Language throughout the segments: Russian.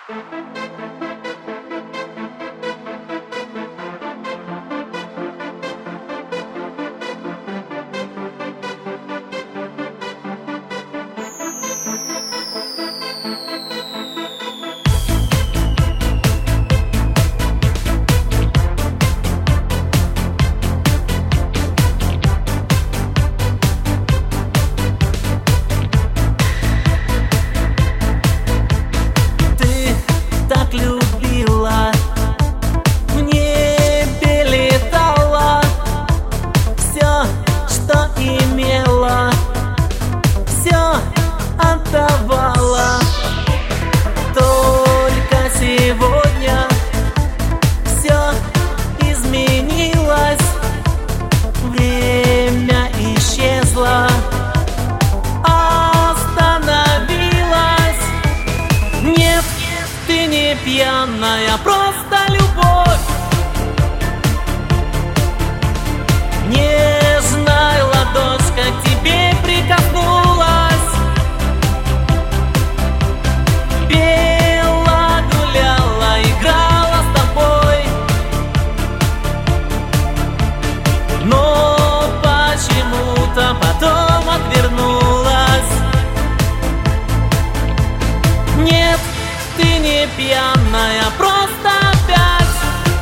Пьяная, просто любовь. Нежная ладошка к тебе прикоснулась, пела, гуляла, играла с тобой. Но почему-то потом отвернулась. Нет, ты не пьяная, просто опять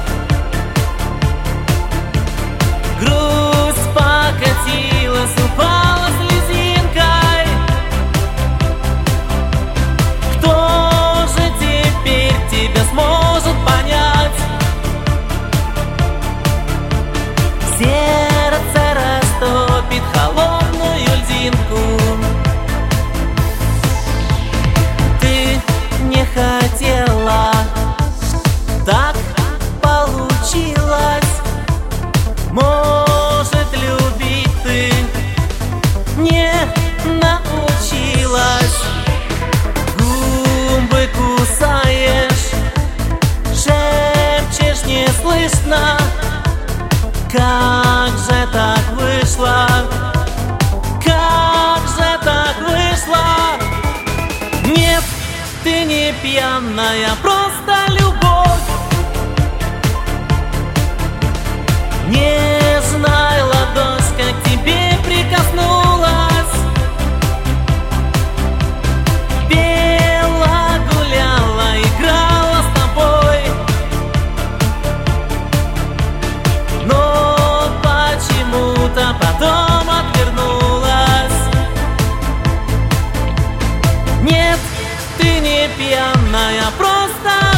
грусть покатилась, упала слезинкой. Кто же теперь тебя сможет понять? Сердце растопит холодную льдинку. Хотела, так получилось. Может, любить ты не научилась. Губы кусаешь, шепчешь неслышно. Как же так вышло? Как же так вышло? Нет, ты не пьяная, просто любовь. Нежная ладошка к тебе прикоснулась, пела, гуляла, играла с тобой. Но почему-то потом отвернулась. Нет, ты не пьяная, просто